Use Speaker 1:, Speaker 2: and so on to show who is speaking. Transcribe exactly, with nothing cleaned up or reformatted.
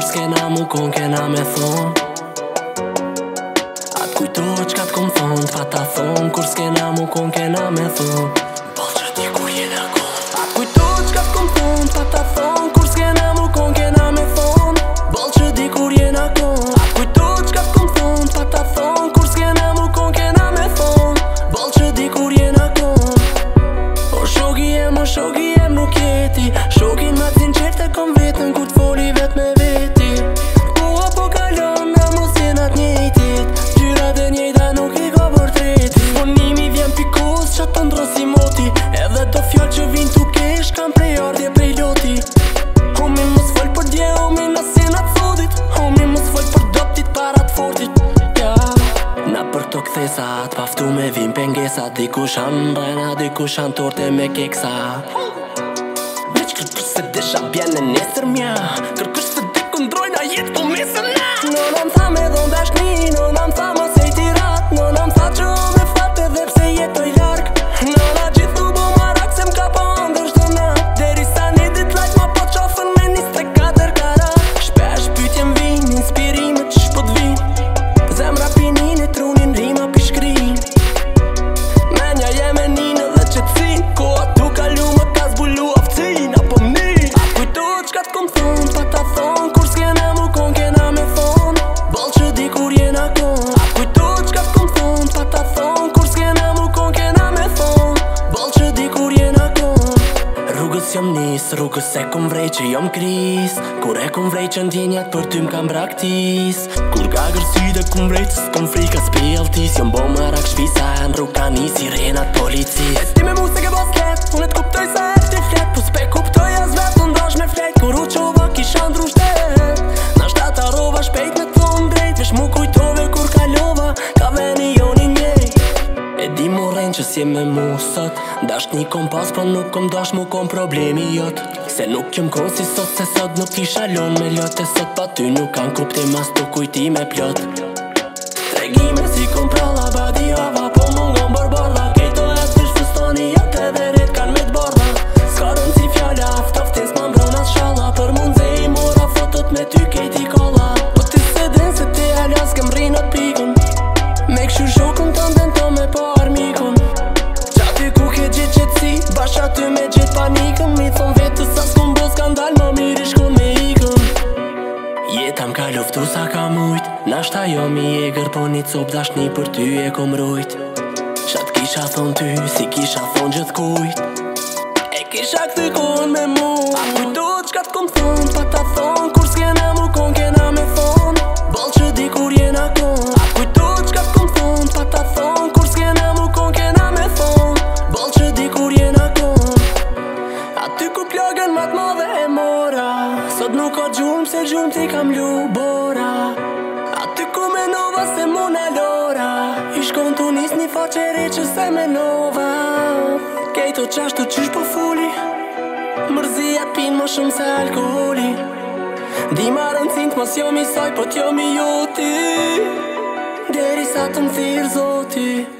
Speaker 1: s'kena mu kon kena me thon. A t'kujtohet qka t'kom thon, pa ta thon, kur s'kena mu kon kena me thon. Ball që di kur jena kon. A t'kujtohet qka t'kom thon, pa ta thon, kur s'kena mu kon kena me thon. Ball që di kur jena kon. A t'kujtohet qka t'kom thon, pa ta thon, kur s'kena mu kon kena me thon. Ball që di kur jena kon. O shoki jem, o shoki jem nuk jeti. Shokin ma t'zin qefte kom vetën kur t'foli vet me veti. Koha po kalon, na mos jena t'njejtit. Gjyrat e njejta nuk i ka portreti. Fonimi vjen pikos qa të ndrosi moti. Edhe do fjall që vin t'u kesh kam prej ardhje prej loti. Homi mos fol për dje, homi nas jena t'sodit. Homi mos fol për doptit para t'fortit. Ja. Na për to kthesat, paftu me vim pengesat. Dikush han rena, dikush han torte me keksa. Veç kërkush se desha bjene nesër mja. Kërkush se di kundrojna jet po mesën na. Nona m'tha me dhon dashni, nona m'tha mos e i tirat. Nona m'tha që o me fat edhe pse jetoj larg. Nona gjithu bo marak se m'ka po ndër shto nat. Deri sa një dit lajt ma po qafën me njëzet e katër karat. Shpesh pytjem vin, inspirimet që shpot vin. Zemra pinin e trunin rima pi shkrin. Menja jeme nin edhe qetsin. Koha tu kalu më ka zbulu aftësin. Apo mnin. A kujtohet qka t'kom thon, pa ta thon, kur s'kena mu kon kena me thon. Ball që di kur jena kon. A kujtohet qka t'kom thon, pa ta thon, kur s'kena mu kon kena me thon. Ball që di kur jena kon. Rrugës jom nis, rrugës e kom vrej që jom kris. Kur e kom vrej që ndjenjat për ty m'kam braktis. Kur ka gërsyt e kom vrej që s'kom frika s'pjeltis. Jom bo marak shpisa e në rrug ka një sirenat policis. E sti me mu se ke bos let, unë t'kuptoj sa e t'ti flet. Po s'pe kuptoj as vet, unë dash me flejt. Kur u qova kisha ndru shtet. Na shtata rova shpejt me thon drejt. Vesh mu kujtove kur kalova, ka veni joni njejt. E di mu rejnë që s'jem me mu sot. Dash një kompas po nuk kom dash mu kom problemi jot. Se nuk jom kon si sot, se sot nuk kisha lon me lot. E sot pa ty nuk kan kuptim as tu kujtime plot. Tregime si kom pralla badi hava, po mungon bërbarda. Kejto e t'vish fustoni jatë edhe ret kan me t'bardha. S'ka rën si fjalla, aftoftin s'ma mbron as shalla. Për mund ze i mora fotot me ty kejti kolla. Po ti se din se ti alas kem rinat pikun. Me kshu shokun të ndën to me po armikun. Qaty ku ke gjit qetsi, bash aty me gjit panikën. Mi thon vetës sa s'kom bo skandal, më miri shkon me ikën. Jeta m'ka luftu sa ka mujt. Nashta jo mi eger, po një cop dashni për ty e kom rujt. Qa t'kisha thon ty, si kisha thon gjithë kujt. E kisha këty kohën me mu. A kujtohet qka t'kom thon, pa ta thon, kur s'kena mu kon kena me thon. Ball që di kur jena kon. A kujtohet qka t'kom thon, pa ta thon, kur s'kena mu kon kena me thon. Ball që di kur jena kon. Aty ku plagën ma t'madhe e mora. Sot nuk ka gjurëm se gjurëm ti kam ljubora. Aty ku menova se muna lora. I shkon t'u nis një faqere që se menova. Kejto qashtu qysh po fuli. Mërzia t'pin më shumë se alkoholi. Di marën cint mos jo mi soj po t'jo mi joti. Deri sa të më thirë zoti.